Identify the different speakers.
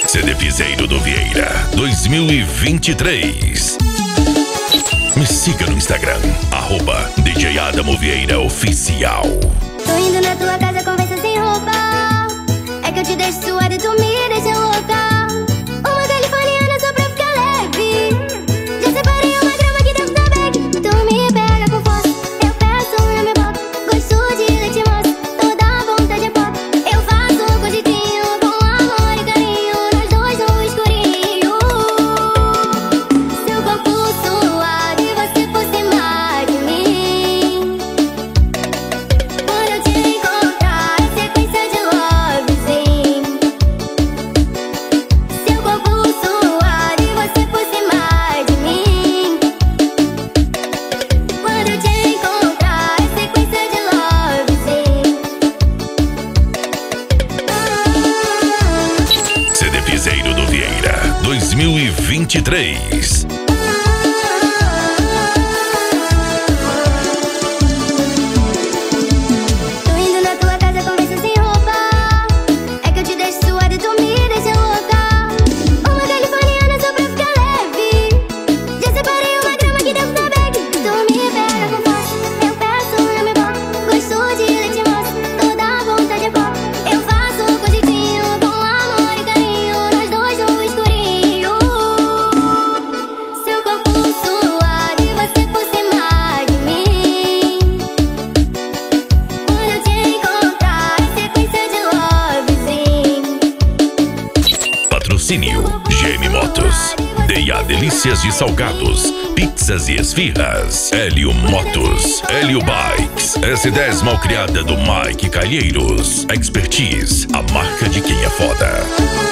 Speaker 1: CD Piseiro do Vieira 2023. Me siga no Instagram, @DJ Adamo Vieira Oficial.
Speaker 2: Tô indo na tua casa, conversa sem roupa. É que eu te deixo suada e tu me deixa louca. Uma californiana só pra ficar leve. Já separei uma grama aqui dentro da bag. Tu me pega com força, eu peço, não me bota. Gosto de leite moça, toda vontade é pop. Eu faço com jeitinho, com amor e carinho. Nós dois no escurinho. Seu corpo suado e você por cima de mim. Quando eu te encontrar, é sequência de lovezinho. Seu corpo suado e você por cima de mim. Quando eu te encontrar, é sequência de lovezinho.
Speaker 1: CD Piseiro do Vieira 2023.
Speaker 2: Tô indo na tua casa, conversa sem roupa. É que eu te deixo suada e tu me deixa louca. Uma californiana só pra ficar leve. Já separei uma grama aqui dentro da bag. Tu me pega com força, eu peço, não me bota. Gosto de leite moça, toda vontade é pop. Eu faço com jeitinho, com amor e carinho. Nós dois no escurinho. Seu corpo suado e você por cima de mim. Quando eu te encontrar, é sequência de lovezinho.
Speaker 1: Patrocínio GM Motos, D&A Delícias de Salgados, Pizzas e Esfirras, Hélio Motos, Hélio Bikes, S10 Malcriada do Mike Calheiros, Expertise, a marca de quem é foda.